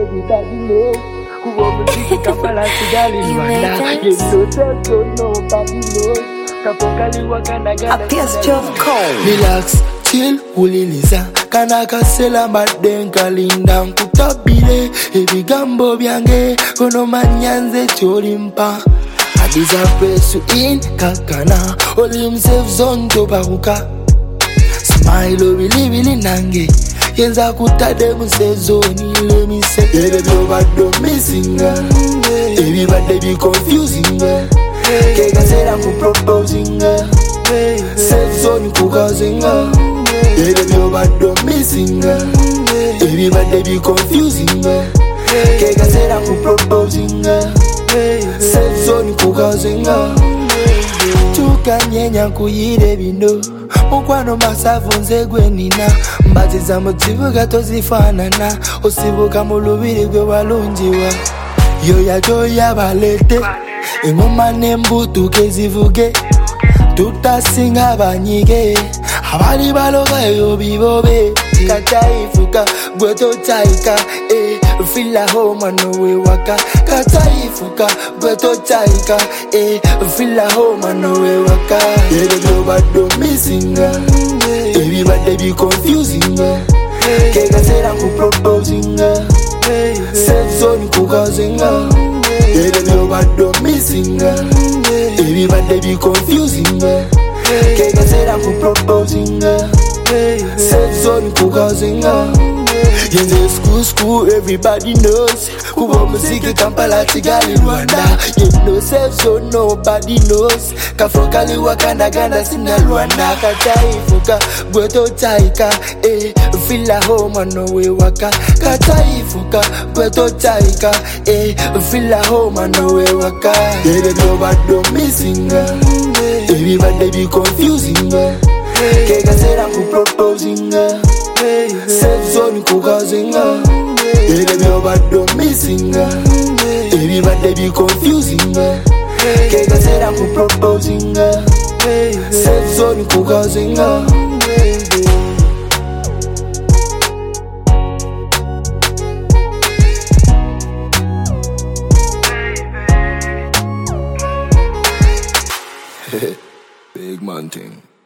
everybody know. Who want me to Kampala, Kigali, Rwanda. You know that don't nobody know. Kapokali Wakanda, Appears Joe Cole. Relax, chill, uliliza. Kanaka sela madenka linda nkutabile. Ebigambo byange kono manyanze cholimpa. Adiza presu in kakana. Oli himself zone to baruka. Smile really nange. Yenza kutade musezoni. Let me say everybody missing. Everybody be confusing. Kega sera ku proposing. Safe zone ku causing. Everybody missing. Everybody be confusing. Kega sera ku proposing. Safe zone ku causing. Tukanyenya kuyire bino. Mukwano masavu nze gwe nina. Mbatiza mu kibuga tozifaanana. Osibuka mu lubiri gwe walungiwa. Yoya joya balete. Engoma n'embuto kezivuge. Tutasinga banyige. Abali baloga eyo bibobe. Kataifuka gwe totaika. Feel like home and no way waka. Kataifuka gwe totaika. Feel like home and no way waka. Everybody missing. Everybody be confusing. Kega sera ku proposing. Safe zone ku causing. Everybody missing. Everybody be confusing. Kega sera ku proposing. Safe zone ku causing. In the school, everybody knows. Kubo muziki Kampala, Kigali, Rwanda. You know safe zone, nobody knows. Kafokali Wakanda, Ganda, Sina, Rwanda. Kataifuka, Gweto Taika. Feel like home and no way waka. Kataifuka, Gweto Taika. Feel like home and no way waka. Everybody missing. Everybody be confusing. Kega sera ku proposing. Safe zone ku causing. Everybody missing. Everybody be confusing. Kega sera ku proposing. Safe zone ku causing. Big man thing.